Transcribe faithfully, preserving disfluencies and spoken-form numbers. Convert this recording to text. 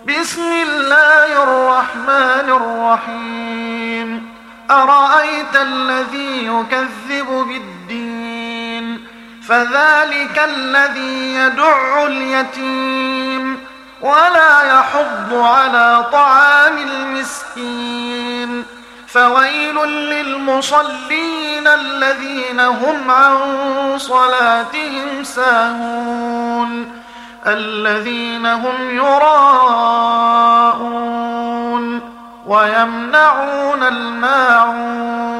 بسم الله الرحمن الرحيم أرأيت الذي يكذب بالدين فذلك الذي يدع اليتيم ولا يحض على طعام المسكين فويل للمصلين الذين هم عن صلاتهم ساهون الذين هم يراءون ويمنعون الماعون